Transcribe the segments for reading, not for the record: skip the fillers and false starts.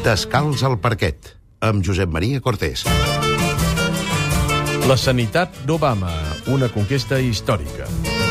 Descalç al parquet, amb Josep Maria Cortés. La sanitat d'Obama, una conquesta històrica.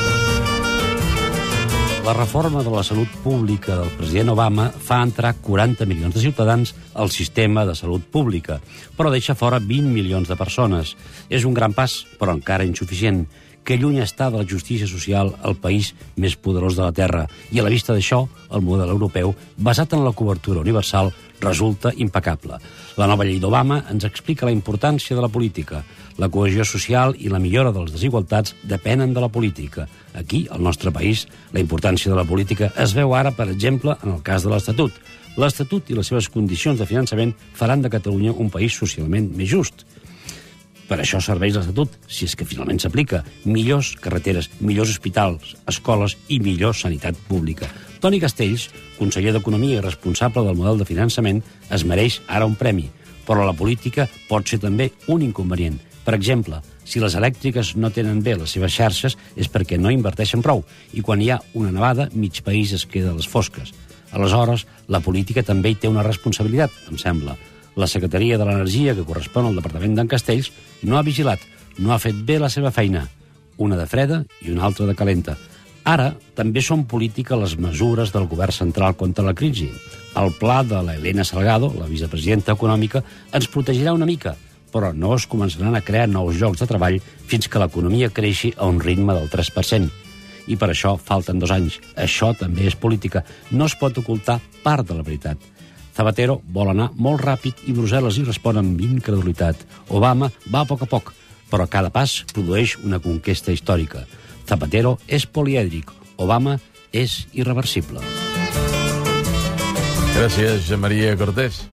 La reforma de la salut pública del president Obama fa entrar 40 milions de ciutadans al sistema de salut pública, però deixa fora 20 milions de persones. És un gran pas, però encara insuficient, que lluny està de la justícia social al país més poderós de la Terra. I a la vista d'això, el model europeu, basat en la cobertura universal, resulta impecable. La nova llei d'Obama ens explica la importància de la política. La cohesió social i la millora de les desigualtats depenen de la política. Aquí, al nostre país, la importància de la política es veu ara, per exemple, en el cas de l'Estatut. L'Estatut i les seves condicions de finançament faran de Catalunya un país socialment més just. Per això serveix l'Estatut, si és que finalment s'aplica. Millors carreteres, millors hospitals, escoles i millor sanitat pública. Toni Castells, conseller d'Economia i responsable del model de finançament, es mereix ara un premi, però la política pot ser també un inconvenient. Per exemple, si les elèctriques no tenen bé les seves xarxes és perquè no inverteixen prou, i quan hi ha una nevada, mig país es queda a les fosques. Aleshores, la política també hi té una responsabilitat, em sembla. La Secretaria de l'Energia, que correspon al Departament d'en Castells, no ha vigilat, no ha fet bé la seva feina. Una de freda i una altra de calenta. Ara també són política les mesures del govern central contra la crisi. El pla de la Elena Salgado, la vicepresidenta econòmica, ens protegirà una mica, però no es començaran a crear nous llocs de treball fins que l'economia creixi a un ritme del 3%. I per això falten 2 anys. Això també és política. No es pot ocultar part de la veritat. Zapatero vol anar molt ràpid i Brussel·les hi respon amb incredulitat. Obama va a poc, però cada pas produeix una conquesta històrica. Zapatero és polièdric, Obama és irreversible. Gràcies, Maria Cortés.